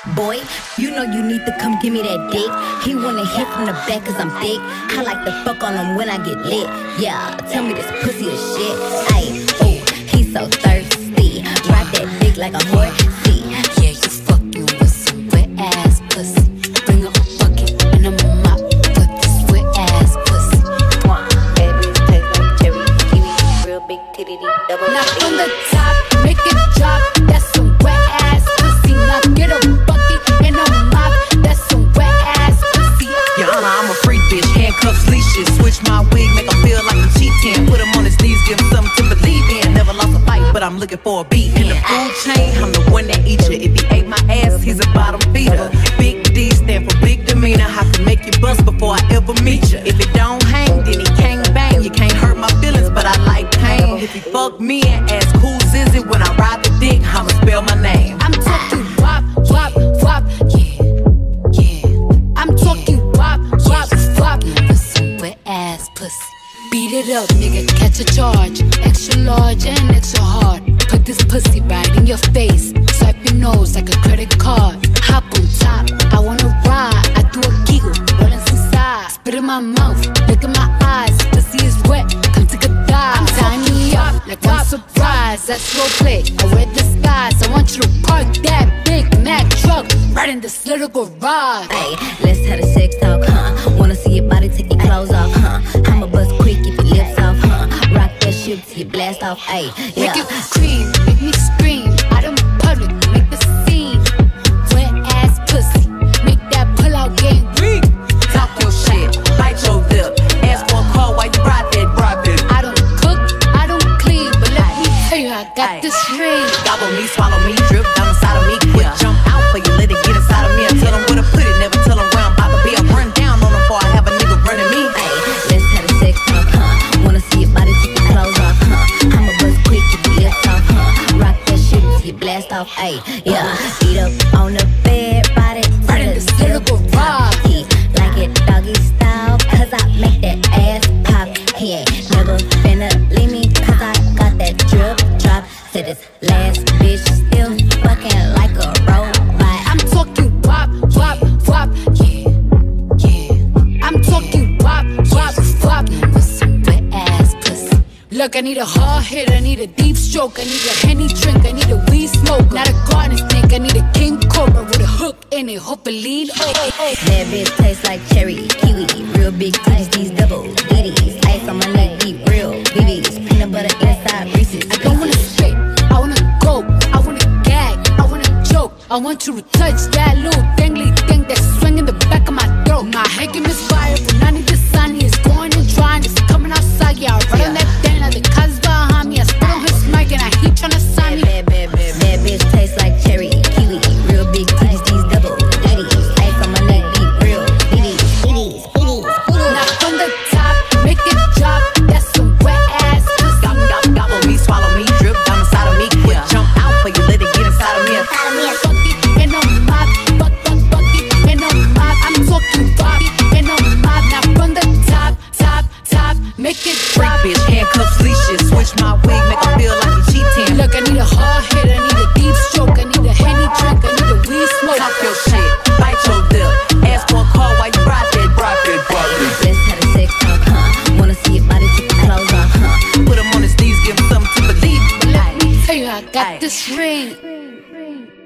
Boy, you know you need to come give me that dick. He wanna hit from the back cause I'm thick. I like to fuck on him when I get lit. Yeah, tell me this pussy is shit. Ayy, ooh, he's so thirsty. Ride that dick like a horsey. Yeah, you fucking with some wet ass pussy. Bring a bucket and I'ma mop with this wet ass pussy. Baby, taste like cherry, kiwi, real big titty, double. Now from the top, make it drop. That's some wet ass pussy. Now get a bucket and a mop. That's some wet ass pussy. Your Honor, I'm a freak bitch, handcuffs, leashes. Switch my wig, make him feel like I'm cheating. Put him on his knees, give him something to believe in. Never lost a fight, but I'm looking for a beat. In the food chain, I'm the one that eat you. If he ate my ass, he's a bottom feeder. Big D stand for big demeanor. I can make you bust before I ever meet you. If it don't hang, then he can't bang. You can't hurt my feelings, but I like pain. If he fuck me and ask who's is it when I ride the dick, I'ma spell my name. I'm talking wop, wop, wop. Yeah, yeah. I'm talking wop, wop, wop. With some wet ass pussy. Beat it up, nigga, catch a charge. Extra large and extra hard. Put this pussy right in your face. Swipe your nose like a credit card. Hop on top, I wanna ride. I do a giggle, rollin' some sides. Spit in my mouth, look in my eyes. Pussy is wet, come take a dive. I'm tying me up like I'm surprised. That's role play, I wear disguise. I want you to park that Big Mac truck right in this little garage. Ayy, let's have a sex talk, huh? Wanna see your body, take your clothes off, huh? I'ma bust quick if your lips off, huh? Rock that shit till you blast off, ayy, yeah. Make it scream, make me scream. Out in public, make the scene. Wet ass pussy, make that pull out game weak. Talk your shit, bite your lip. Ask for a call while you ride that. I don't cook, I don't clean, but let me tell you, I got this ring. Gobble me, swallow me, drip down inside of me. Quick jump out for you, let it get inside of me. I tell them where to put it, never tell them where I'm about to be. I run down on them before I have a nigga running me. Ayy, let's have a sex talk, huh? Wanna see your body, take your clothes off, huh? I'ma bust quick if your lips off, huh? Rock that shit till you blast off, ayy, yeah. Beat up on the bed, body Right in this little garage. He like it doggy style, cause I make that ass pop. He ain't never finna leave me, cause I got that drip drop. Said this last bitch still fucking like a robot. I'm talking wop, wop, wop. Yeah, yeah. I'm talking wop, wop, wop. With some wet ass pussy. Look, I need a hard hit, I need a deep stroke, I need a Henny drink, I need a weed smoke, not a garden snake, I need a king cobra with a hook in it, hope it lead. That bitch tastes like cherry, kiwi, real big titties, these double ditties. Ice on my neck, deep, real BBs, peanut butter inside Reese's. I don't wanna spit, I wanna go, I wanna gag, I wanna choke. I want you to touch that little dangly thing that's swinging the back of my throat. My head can misfire, but I need the sun. It's going and drying, it's coming outside. Yeah, I run on that thing like the cuz behind me. I spit on his mic and I heat tryna sign me. That bitch tastes like cherry, kiwi, real big titties, these double ditties. Ice on my neck, deep, real BBs. Now from the top, make it drop. That's some wet ass pussy. Gobble me, swallow me, drip down inside of me. Quick jump out for you, let it get inside of me. Bucket and a mop, bucket and a mop. I'm talking Bobby and a mop. Now from the top, make it Freak drop. bitch, handcuffs, leashes. Switch my wig, make him feel like he cheating. Look, I need a hard hit, I need a deep stroke, I need a Henny drink, I need a weed smoke. Talk your shit, bite your lip. Ask for a call while you ride that. Let's have a sex talk, huh? Wanna see your body, take your clothes off, huh? Put him on his knees, give him something to believe. Let me tell you, I got this ring.